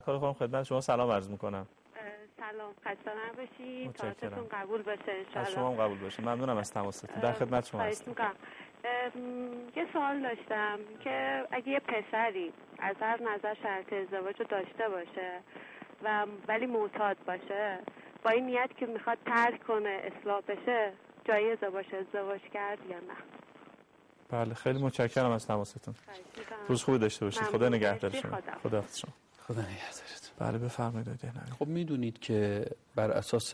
کار خودم خدمت شما سلام عرض میکنم. سلام، خسته نباشید. متشکرم. قبول باشه ان شاء الله. از شما هم قبول باشه. ممنونم از تماستون. در خدمت شما هستم. یه سوال داشتم که اگه یه پسری از هر نظر شرط ازدواج رو داشته باشه و ولی معتاد باشه، با این نیت که میخواد ترک کنه، اصلاح بشه، جایزه باشه ازدواج کرد یا نه؟ بله، خیلی متشکرم از تماستون. روز خوبی داشته باشید. خدا نگهدار شما. خدا شما. خدا نگهدارت. بله بفرمایید آقای دهنوی. خب میدونید که بر اساس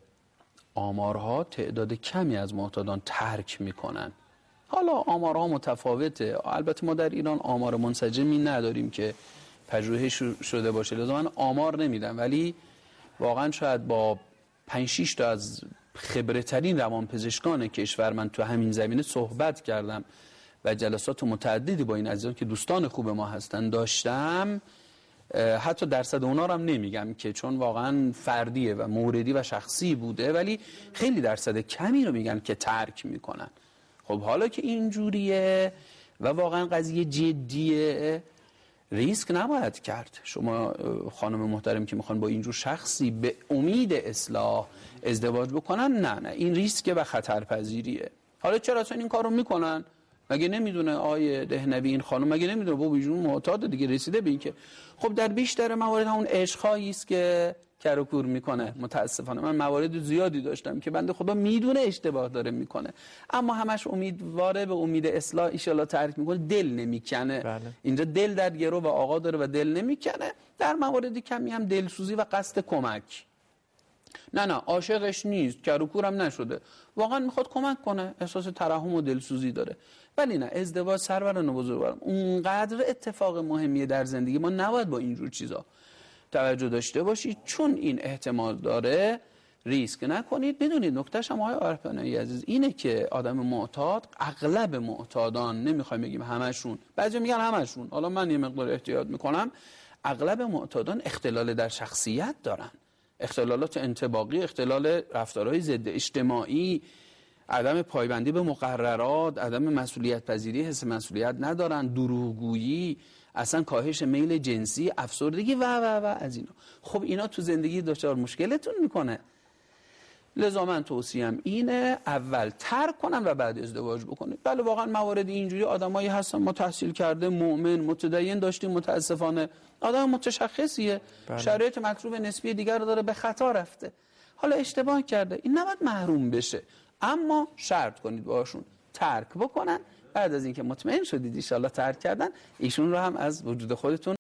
آمارها تعداد کمی از معتادان ترک میکنن. حالا آمارها متفاوته. البته ما در ایران آمار منسجمی نداریم که پژوهش شده باشه، لذا من آمار نمیدم، ولی واقعا شاید با 5-6 تا از خبره‌ترین روانپزشکان کشور من تو همین زمینه صحبت کردم و جلسات متعددی با این عزیزان که دوستان خوب ما هستن داشتم. حتی درصد اونا رو هم نمیگم که چون واقعا فردیه و موردی و شخصی بوده، ولی خیلی درصد کمی رو میگن که ترک میکنن. خب حالا که اینجوریه و واقعا قضیه جدیه، ریسک نباید کرد. شما خانم محترم که میخوان با اینجور شخصی به امید اصلاح ازدواج بکنن، نه این ریسک و خطرپذیریه. حالا چرا این کارو میکنن؟ مگه نمیدونه آقای دهنوی این خانم مگه نمیدونه بابا ایشون معتاد دیگه رسیده به این که خب در بیشتر موارد همون عشقایی است که کر و کور میکنه. متاسفانه من موارد زیادی داشتم که بنده خدا میدونه اشتباه داره میکنه، اما همش امیدواره به امید اصلاح ان شاءالله ترک میکنه، دل نمیکنه. بله. اینجا دل در گرو و آقا داره و دل نمیکنه. در موارد کمی هم دلسوزی و قصد کمک. نه عاشقش نیست، کر و کورم نشده، واقعا میخواد کمک کنه، احساس ترحم و دلسوزی داره. ولی نه، ازدواج سروران و بزرگوارم اونقدر اتفاق مهمیه در زندگی ما، نباید با اینجور چیزا توجه داشته باشید، چون این احتمال داره ریسک نکنید. بدونید نکتهش هم آقای عارفانه‌ای عزیز اینه که آدم معتاد، اغلب معتادان، نمیخوایم بگیم همشون، بعضی میگن همشون، حالا من یه مقدار احتیاط میکنم، اغلب معتادان اختلال در شخصیت دارن، اختلالات انطباقی، اختلال رفتارهای ضد اجتماعی، عدم پایبندی به مقررات، عدم مسئولیت پذیری، حس مسئولیت ندارن، دروغگویی، اصلا کاهش میل جنسی، افسردگی و از اینا. خب اینا تو زندگی دچار مشکلتون میکنه. لذا من توصیم اینه اول ترک کنن و بعد ازدواج بکنید. بله واقعا موارد اینجوری آدمایی هستن ما تحصیل کرده، مؤمن، متدین داشتیم، متاسفانه آدم متشخصیه، بله. شرایط مطلوب نسبی دیگر رو داره، به خطا رفته، حالا اشتباه کرده، این نباید محروم بشه، اما شرط کنید باشون ترک بکنن. بعد از اینکه مطمئن شدید ان شاءالله ترک کردن، ایشون رو هم از وجود خودتون